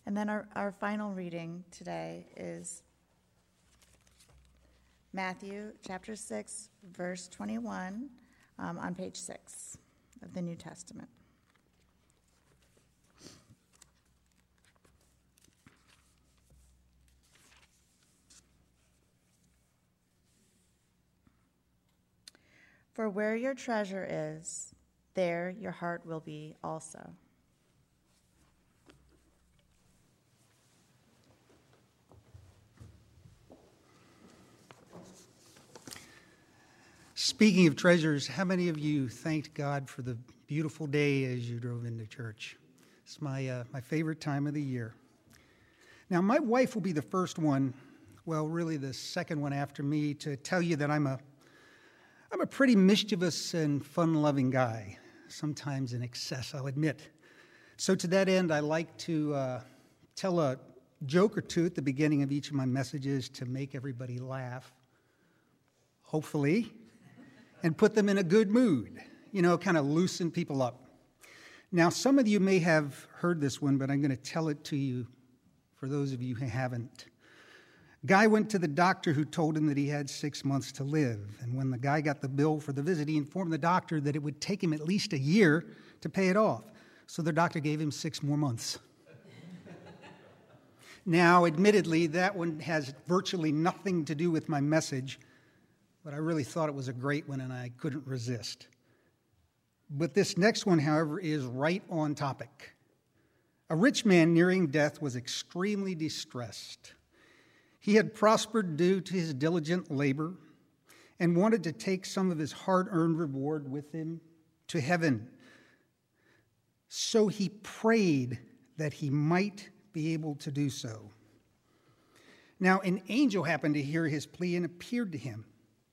And then our final reading today is Matthew chapter 6, verse 21, on page 6 of the New Testament. For where your treasure is, there your heart will be also. Speaking of treasures, how many of you thanked God for the beautiful day as you drove into church? It's my favorite time of the year. Now, my wife will be the first one, well, really the second one after me, to tell you that I'm a pretty mischievous and fun-loving guy, sometimes in excess, I'll admit. So to that end, I like to tell a joke or two at the beginning of each of my messages to make everybody laugh, hopefully, and put them in a good mood, kind of loosen people up. Now, some of you may have heard this one, but I'm going to tell it to you for those of you who haven't. Guy went to the doctor who told him that he had 6 months to live. And when the guy got the bill for the visit, he informed the doctor that it would take him at least a year to pay it off. So the doctor gave him 6 more months. Now, admittedly, that one has virtually nothing to do with my message, but I really thought it was a great one and I couldn't resist. But this next one, however, is right on topic. A rich man nearing death was extremely distressed. He had prospered due to his diligent labor and wanted to take some of his hard-earned reward with him to heaven. So he prayed that he might be able to do so. Now, an angel happened to hear his plea and appeared to him.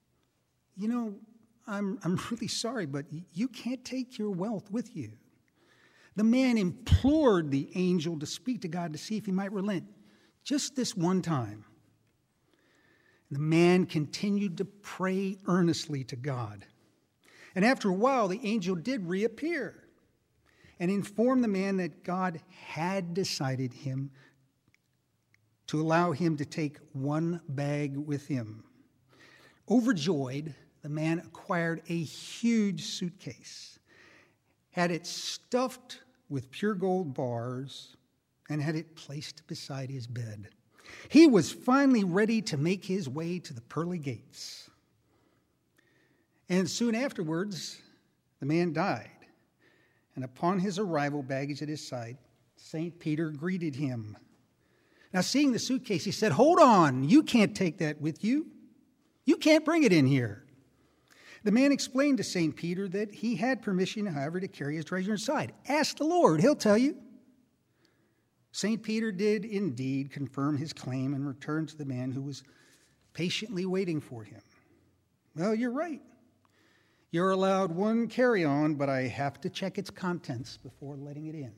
I'm really sorry, but you can't take your wealth with you. The man implored the angel to speak to God to see if he might relent just this one time. The man continued to pray earnestly to God. And after a while, the angel did reappear and informed the man that God had decided him to allow him to take one bag with him. Overjoyed, the man acquired a huge suitcase, had it stuffed with pure gold bars, and had it placed beside his bed. He was finally ready to make his way to the pearly gates. And soon afterwards, the man died. And upon his arrival, baggage at his side, St. Peter greeted him. Now, seeing the suitcase, he said, "Hold on, you can't take that with you. You can't bring it in here." The man explained to St. Peter that he had permission, however, to carry his treasure inside. "Ask the Lord, he'll tell you." St. Peter did indeed confirm his claim and returned to the man who was patiently waiting for him. "Well, you're right. You're allowed one carry-on, but I have to check its contents before letting it in."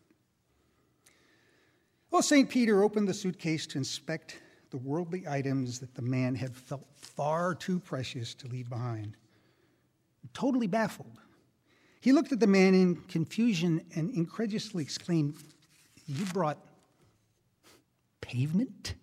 Well, St. Peter opened the suitcase to inspect the worldly items that the man had felt far too precious to leave behind. Totally baffled, he looked at the man in confusion and incredulously exclaimed, "You brought pavement?"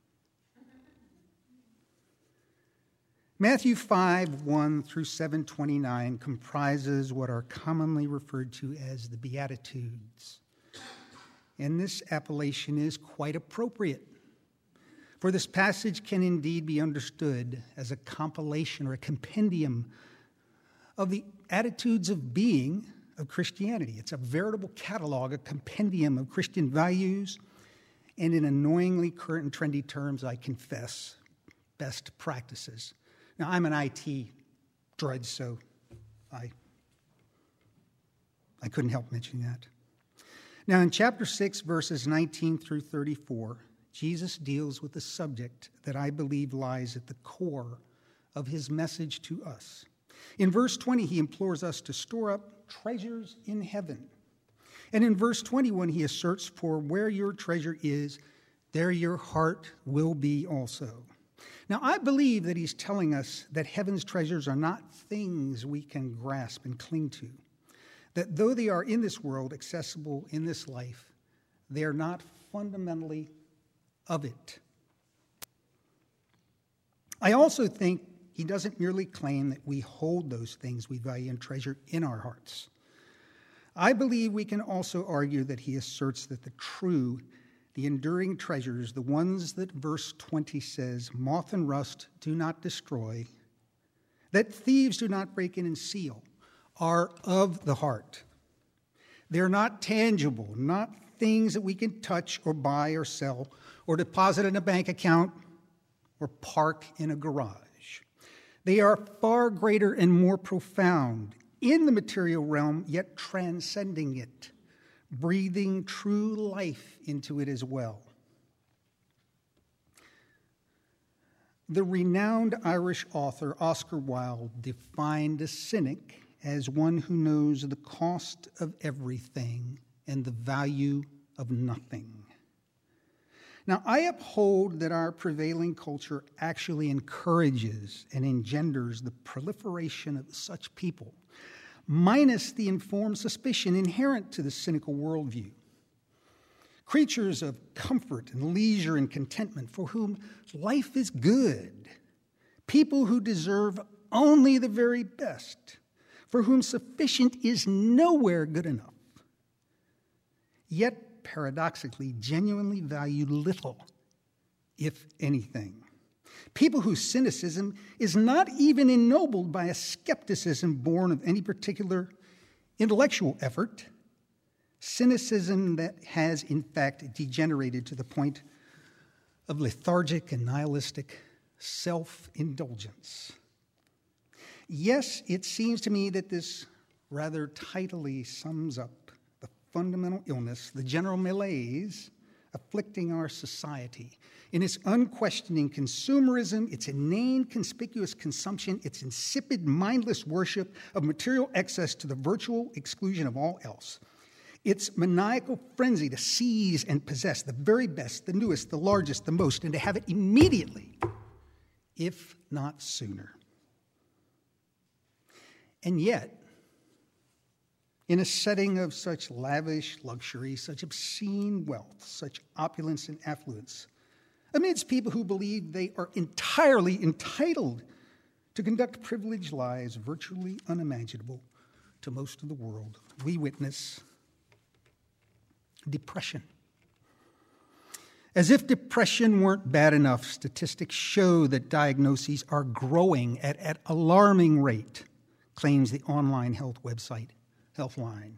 Matthew 5:1 through 7:29 comprises what are commonly referred to as the Beatitudes. And this appellation is quite appropriate, for this passage can indeed be understood as a compilation or a compendium of the attitudes of being of Christianity. It's a veritable catalog, a compendium of Christian values, and in annoyingly current and trendy terms, I confess, best practices. Now, I'm an IT drudge, so I couldn't help mentioning that. Now, in chapter 6, verses 19 through 34, Jesus deals with a subject that I believe lies at the core of his message to us. In verse 20, he implores us to store up treasures in heaven. And in verse 21, he asserts, "For where your treasure is, there your heart will be also." Now, I believe that he's telling us that heaven's treasures are not things we can grasp and cling to. That though they are in this world, accessible in this life, they are not fundamentally of it. I also think he doesn't merely claim that we hold those things we value and treasure in our hearts. I believe we can also argue that he asserts that the true, the enduring treasures, the ones that verse 20 says, moth and rust do not destroy, that thieves do not break in and steal, are of the heart. They're not tangible, not things that we can touch or buy or sell or deposit in a bank account or park in a garage. They are far greater and more profound in the material realm, yet transcending it, breathing true life into it as well. The renowned Irish author Oscar Wilde defined a cynic as one who knows the cost of everything and the value of nothing. Now, I uphold that our prevailing culture actually encourages and engenders the proliferation of such people, minus the informed suspicion inherent to the cynical worldview. Creatures of comfort and leisure and contentment for whom life is good. People who deserve only the very best, for whom sufficient is nowhere good enough. Yet, paradoxically, genuinely value little, if anything. People whose cynicism is not even ennobled by a skepticism born of any particular intellectual effort, cynicism that has, in fact, degenerated to the point of lethargic and nihilistic self-indulgence. Yes, it seems to me that this rather tidily sums up the fundamental illness, the general malaise afflicting our society in its unquestioning consumerism, its inane, conspicuous consumption, its insipid, mindless worship of material excess to the virtual exclusion of all else, its maniacal frenzy to seize and possess the very best, the newest, the largest, the most, and to have it immediately, if not sooner. And yet, in a setting of such lavish luxury, such obscene wealth, such opulence and affluence, amidst people who believe they are entirely entitled to conduct privileged lives virtually unimaginable to most of the world, we witness depression. As if depression weren't bad enough, statistics show that diagnoses are growing at an alarming rate, claims the online health website Healthline.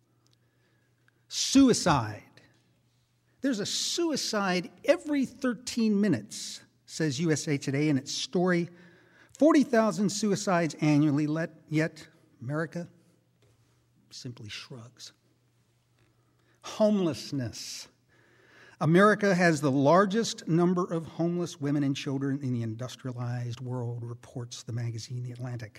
Suicide. There's a suicide every 13 minutes, says USA Today in its story. 40,000 suicides annually, yet America simply shrugs. Homelessness. America has the largest number of homeless women and children in the industrialized world, reports the magazine The Atlantic.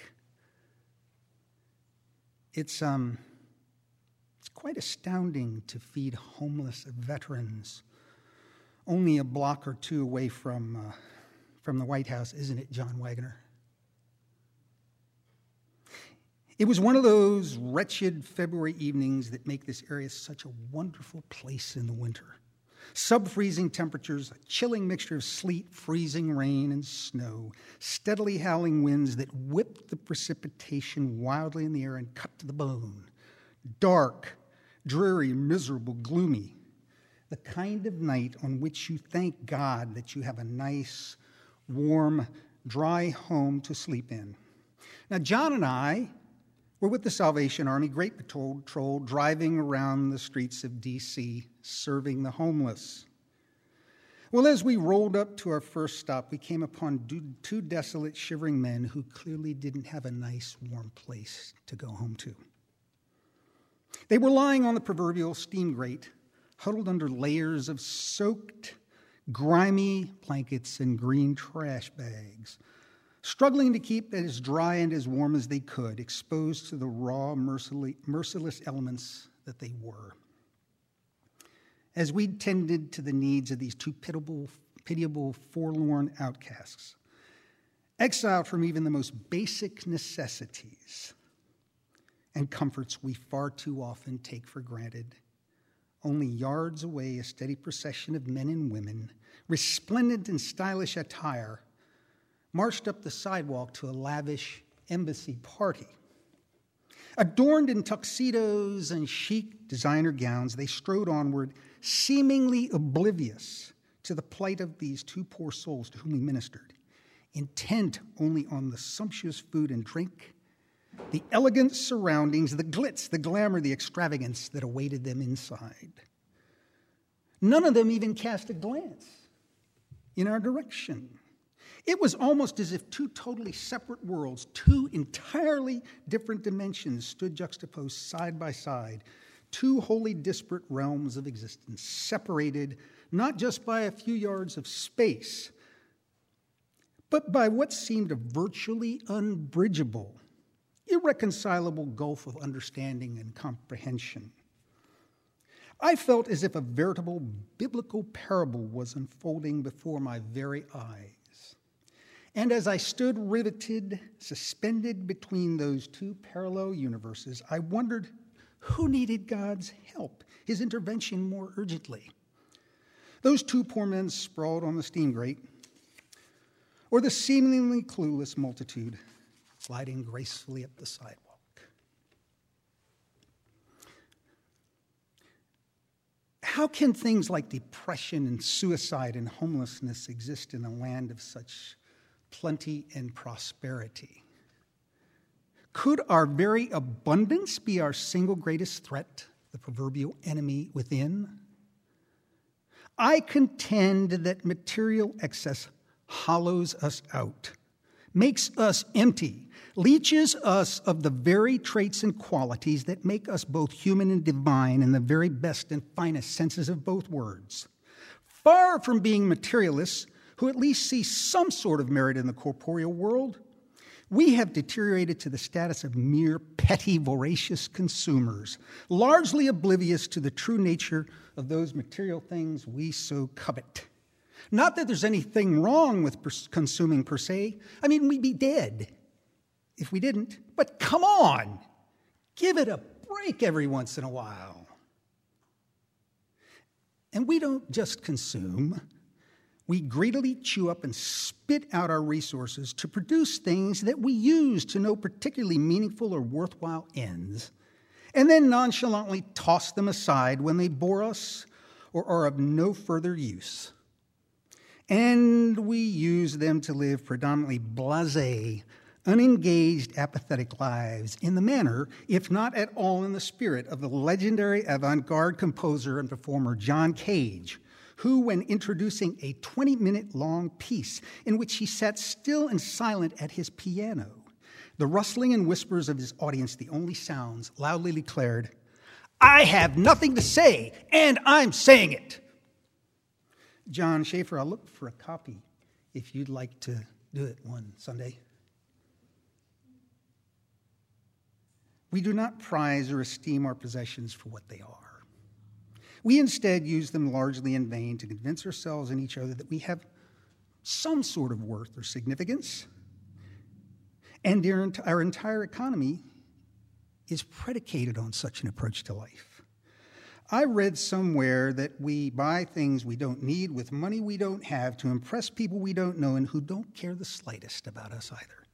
It's quite astounding to feed homeless veterans only a block or two away from the White House, isn't it, John Wagner? It was one of those wretched February evenings that make this area such a wonderful place in the winter. Sub-freezing temperatures, a chilling mixture of sleet, freezing rain, and snow, steadily howling winds that whipped the precipitation wildly in the air and cut to the bone. Dark, dreary, miserable, gloomy. The kind of night on which you thank God that you have a nice, warm, dry home to sleep in. Now, John and I were with the Salvation Army Great Patrol driving around the streets of D.C., serving the homeless. Well, as we rolled up to our first stop, we came upon two desolate, shivering men who clearly didn't have a nice, warm place to go home to. They were lying on the proverbial steam grate, huddled under layers of soaked, grimy blankets and green trash bags, struggling to keep as dry and as warm as they could, exposed to the raw, merciless elements that they were. As we tended to the needs of these two pitiable, forlorn outcasts, exiled from even the most basic necessities and comforts we far too often take for granted, Only yards away, a steady procession of men and women, resplendent in stylish attire, marched up the sidewalk to a lavish embassy party. Adorned in tuxedos and chic designer gowns, they strode onward, seemingly oblivious to the plight of these two poor souls to whom he ministered, intent only on the sumptuous food and drink, the elegant surroundings, the glitz, the glamour, the extravagance that awaited them inside. None of them even cast a glance in our direction. It was almost as if two totally separate worlds, two entirely different dimensions stood juxtaposed side by side, two wholly disparate realms of existence, separated not just by a few yards of space, but by what seemed a virtually unbridgeable, irreconcilable gulf of understanding and comprehension. I felt as if a veritable biblical parable was unfolding before my very eyes. And as I stood riveted, suspended between those two parallel universes, I wondered who needed God's help, his intervention more urgently. Those two poor men sprawled on the steam grate, or the seemingly clueless multitude gliding gracefully up the sidewalk. How can things like depression and suicide and homelessness exist in a land of such plenty and prosperity? Could our very abundance be our single greatest threat, the proverbial enemy within? I contend that material excess hollows us out, makes us empty, leaches us of the very traits and qualities that make us both human and divine in the very best and finest senses of both words. Far from being materialists who at least see some sort of merit in the corporeal world, we have deteriorated to the status of mere petty, voracious consumers, largely oblivious to the true nature of those material things we so covet. Not that there's anything wrong with consuming per se. I mean, we'd be dead if we didn't. But come on, give it a break every once in a while. And we don't just consume. We greedily chew up and spit out our resources to produce things that we use to no particularly meaningful or worthwhile ends, and then nonchalantly toss them aside when they bore us or are of no further use. And we use them to live predominantly blasé, unengaged, apathetic lives in the manner, if not at all in the spirit, of the legendary avant-garde composer and performer John Cage, who, when introducing a 20-minute-long piece in which he sat still and silent at his piano, the rustling and whispers of his audience the only sounds, loudly declared, "I have nothing to say, and I'm saying it." John Schaefer, I'll look for a copy if you'd like to do it one Sunday. We do not prize or esteem our possessions for what they are. We instead use them largely in vain to convince ourselves and each other that we have some sort of worth or significance. And our entire economy is predicated on such an approach to life. I read somewhere that we buy things we don't need with money we don't have to impress people we don't know and who don't care the slightest about us either.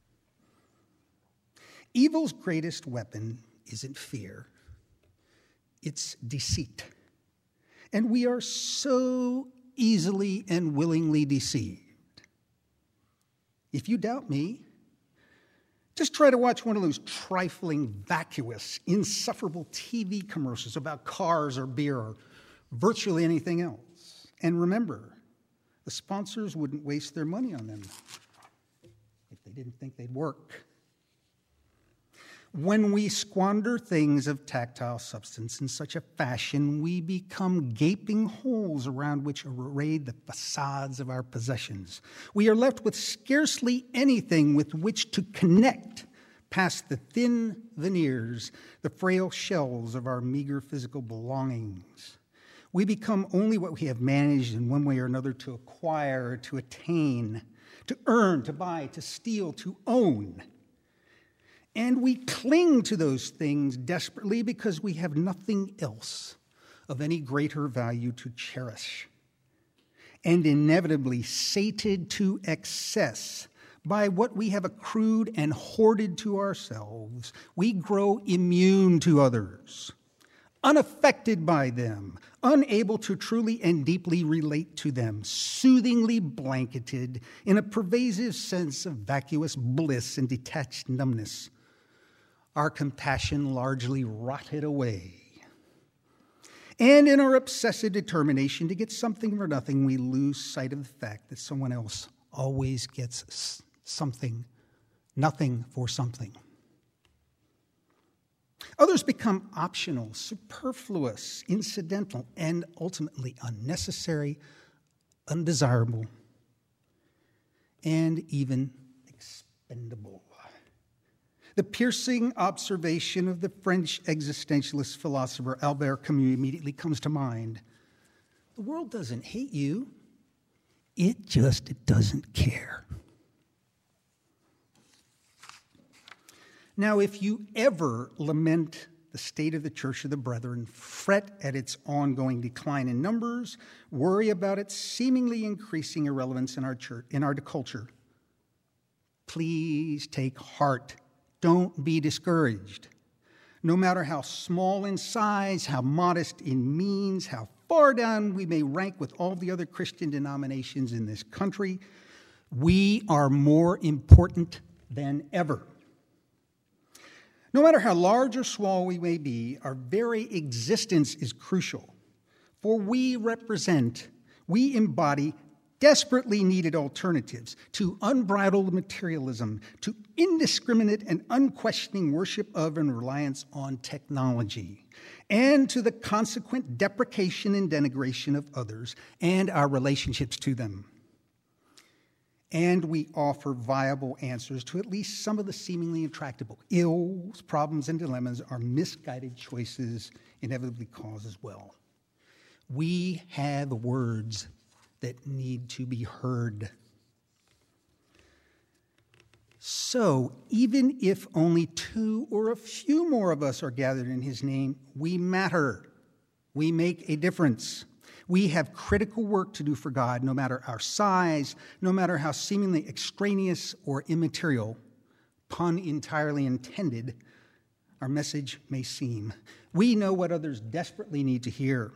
Evil's greatest weapon isn't fear, it's deceit. And we are so easily and willingly deceived. If you doubt me, just try to watch one of those trifling, vacuous, insufferable TV commercials about cars or beer or virtually anything else. And remember, the sponsors wouldn't waste their money on them if they didn't think they'd work. When we squander things of tactile substance in such a fashion, we become gaping holes around which are arrayed the facades of our possessions. We are left with scarcely anything with which to connect past the thin veneers, the frail shells of our meager physical belongings. We become only what we have managed in one way or another to acquire, to attain, to earn, to buy, to steal, to own. And we cling to those things desperately because we have nothing else of any greater value to cherish. And inevitably sated to excess by what we have accrued and hoarded to ourselves, we grow immune to others, unaffected by them, unable to truly and deeply relate to them, soothingly blanketed in a pervasive sense of vacuous bliss and detached numbness. Our compassion largely rotted away. And in our obsessive determination to get something for nothing, we lose sight of the fact that someone else always gets something, nothing for something. Others become optional, superfluous, incidental, and ultimately unnecessary, undesirable, and even expendable. The piercing observation of the French existentialist philosopher Albert Camus immediately comes to mind. The world doesn't hate you, it just doesn't care. Now, if you ever lament the state of the Church of the Brethren, fret at its ongoing decline in numbers, worry about its seemingly increasing irrelevance in our church, in our culture, please take heart. Don't be discouraged. No matter how small in size, how modest in means, how far down we may rank with all the other Christian denominations in this country, we are more important than ever. No matter how large or small we may be, our very existence is crucial, for we embody desperately needed alternatives to unbridled materialism, to indiscriminate and unquestioning worship of and reliance on technology, and to the consequent deprecation and denigration of others and our relationships to them. And we offer viable answers to at least some of the seemingly intractable ills, problems, and dilemmas our misguided choices inevitably cause as well. We have words that need to be heard. So, even if only 2 or a few more of us are gathered in his name, we matter. We make a difference. We have critical work to do for God, no matter our size, no matter how seemingly extraneous or immaterial, pun entirely intended, our message may seem. We know what others desperately need to hear.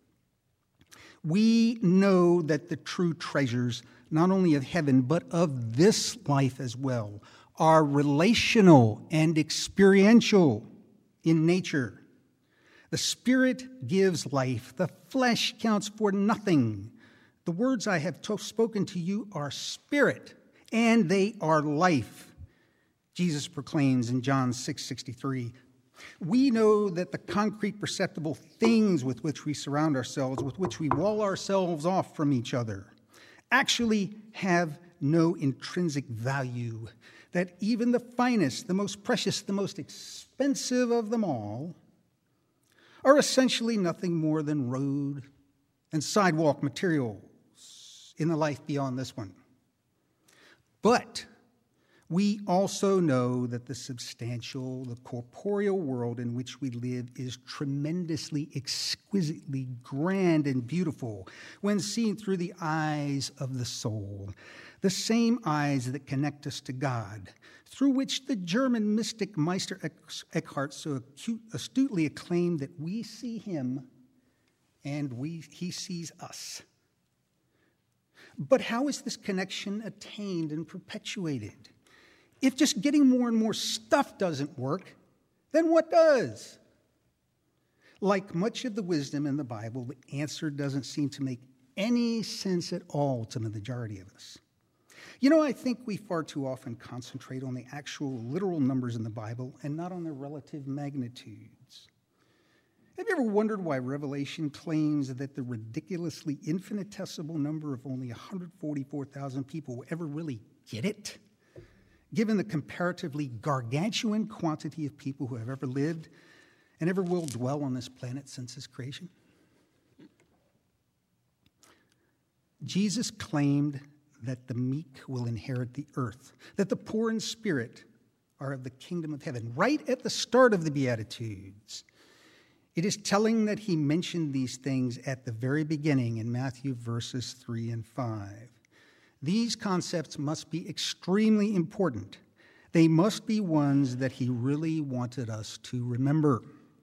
We know that the true treasures, not only of heaven, but of this life as well, are relational and experiential in nature. The Spirit gives life. The flesh counts for nothing. The words I have spoken to you are spirit, and they are life. Jesus proclaims in John 6:63. We know that the concrete, perceptible things with which we surround ourselves, with which we wall ourselves off from each other, actually have no intrinsic value, that even the finest, the most precious, the most expensive of them all are essentially nothing more than road and sidewalk materials in the life beyond this one. But we also know that the substantial, the corporeal world in which we live is tremendously, exquisitely grand and beautiful when seen through the eyes of the soul, the same eyes that connect us to God, through which the German mystic Meister Eckhart so astutely acclaimed that we see him and he sees us. But how is this connection attained and perpetuated? If just getting more and more stuff doesn't work, then what does? Like much of the wisdom in the Bible, the answer doesn't seem to make any sense at all to the majority of us. You know, I think we far too often concentrate on the actual literal numbers in the Bible and not on their relative magnitudes. Have you ever wondered why Revelation claims that the ridiculously infinitesimal number of only 144,000 people will ever really get it, given the comparatively gargantuan quantity of people who have ever lived and ever will dwell on this planet since its creation? Jesus claimed that the meek will inherit the earth, that the poor in spirit are of the kingdom of heaven, right at the start of the Beatitudes. It is telling that he mentioned these things at the very beginning in Matthew verses 3 and 5. These concepts must be extremely important. They must be ones that he really wanted us to remember.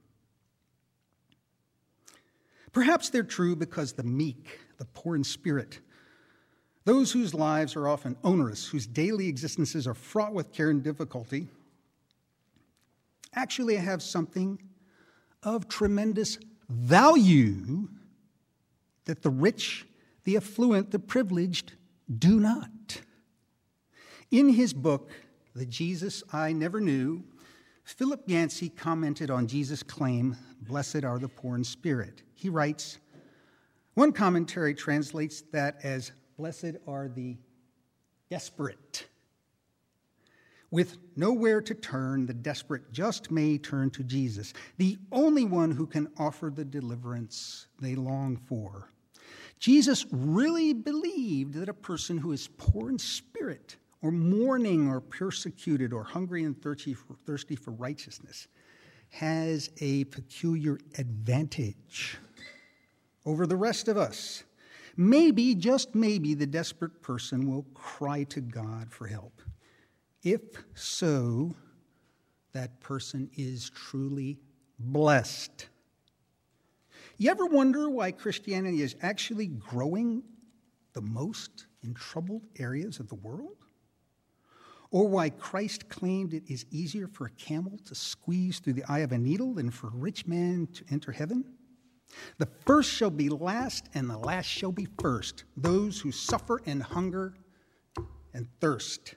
Perhaps they're true because the meek, the poor in spirit, those whose lives are often onerous, whose daily existences are fraught with care and difficulty, actually have something of tremendous value that the rich, the affluent, the privileged do not. In his book, The Jesus I Never Knew, Philip Yancey commented on Jesus' claim, "Blessed are the poor in spirit." He writes, one commentary translates that as, "Blessed are the desperate." With nowhere to turn, the desperate just may turn to Jesus, the only one who can offer the deliverance they long for. Jesus really believed that a person who is poor in spirit, or mourning, or persecuted, or hungry and thirsty for righteousness, has a peculiar advantage over the rest of us. Maybe, just maybe, the desperate person will cry to God for help. If so, that person is truly blessed. You ever wonder why Christianity is actually growing the most in troubled areas of the world? Or why Christ claimed it is easier for a camel to squeeze through the eye of a needle than for a rich man to enter heaven? The first shall be last, and the last shall be first, those who suffer and hunger and thirst.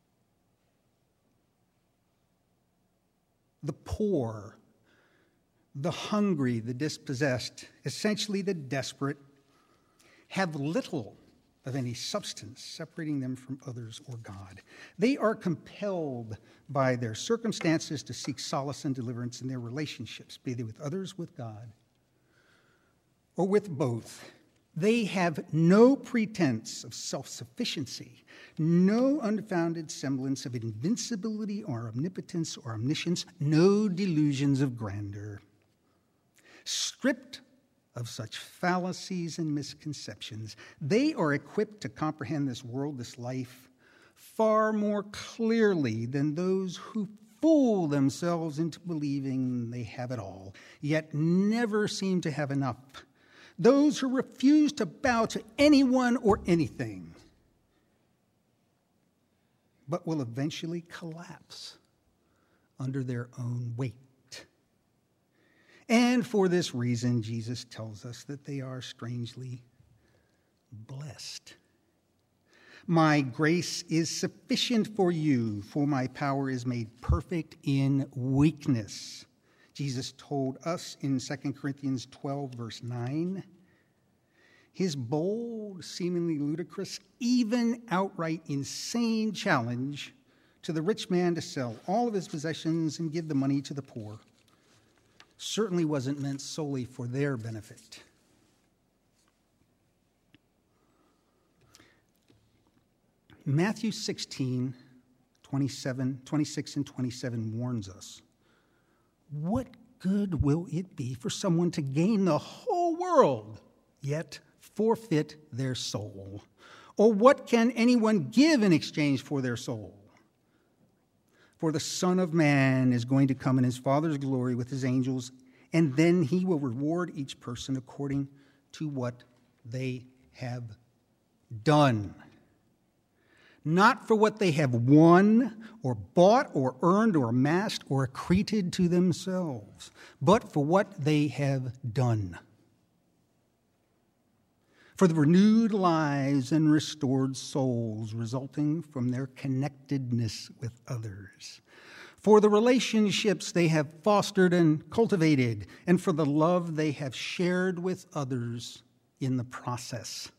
The poor, the hungry, the dispossessed, essentially the desperate, have little of any substance separating them from others or God. They are compelled by their circumstances to seek solace and deliverance in their relationships, be they with others, with God, or with both. They have no pretense of self-sufficiency, no unfounded semblance of invincibility or omnipotence or omniscience, no delusions of grandeur. Stripped of such fallacies and misconceptions, they are equipped to comprehend this world, this life, far more clearly than those who fool themselves into believing they have it all, yet never seem to have enough. Those who refuse to bow to anyone or anything, but will eventually collapse under their own weight. And for this reason, Jesus tells us that they are strangely blessed. My grace is sufficient for you, for my power is made perfect in weakness. Jesus told us in 2 Corinthians 12, verse 9. His bold, seemingly ludicrous, even outright insane challenge to the rich man to sell all of his possessions and give the money to the poor certainly wasn't meant solely for their benefit. Matthew 16, 26 and 27 warns us, what good will it be for someone to gain the whole world, yet forfeit their soul? Or what can anyone give in exchange for their soul? For the Son of Man is going to come in his Father's glory with his angels, and then he will reward each person according to what they have done. Not for what they have won or bought or earned or amassed or accreted to themselves, but for what they have done. For the renewed lives and restored souls resulting from their connectedness with others. For the relationships they have fostered and cultivated, and for the love they have shared with others in the process.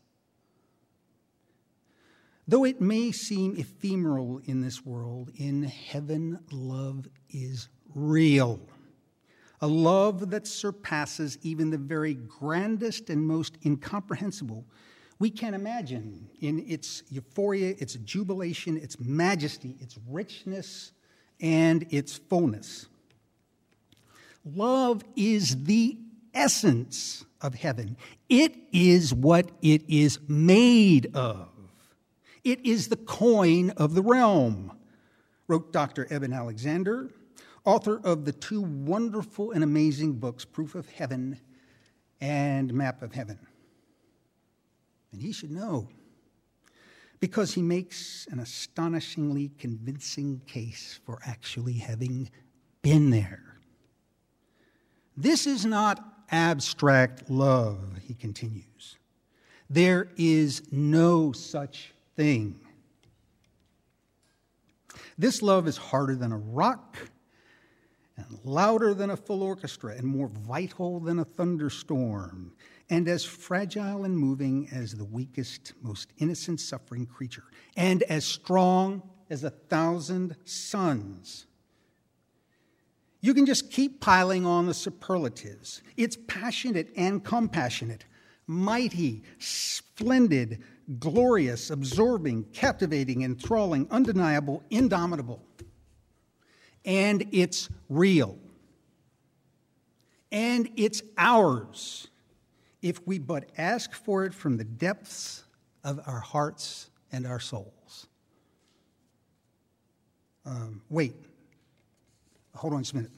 Though it may seem ephemeral in this world, in heaven love is real. A love that surpasses even the very grandest and most incomprehensible we can imagine in its euphoria, its jubilation, its majesty, its richness, and its fullness. Love is the essence of heaven. It is what it is made of. It is the coin of the realm, wrote Dr. Eben Alexander, author of the two wonderful and amazing books, Proof of Heaven and Map of Heaven. And he should know, because he makes an astonishingly convincing case for actually having been there. This is not abstract love, he continues. There is no such thing. This love is harder than a rock, and louder than a full orchestra, and more vital than a thunderstorm, and as fragile and moving as the weakest, most innocent suffering creature, and as strong as 1,000 suns. You can just keep piling on the superlatives. It's passionate and compassionate, mighty, splendid, glorious, absorbing, captivating, enthralling, undeniable, indomitable. And it's real. And it's ours if we but ask for it from the depths of our hearts and our souls. Wait. Hold on just a minute.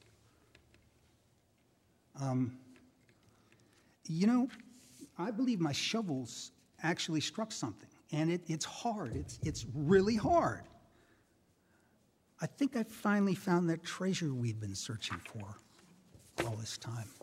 I believe my shovels actually struck something, and it's hard. It's really hard. I think I finally found that treasure we've been searching for all this time.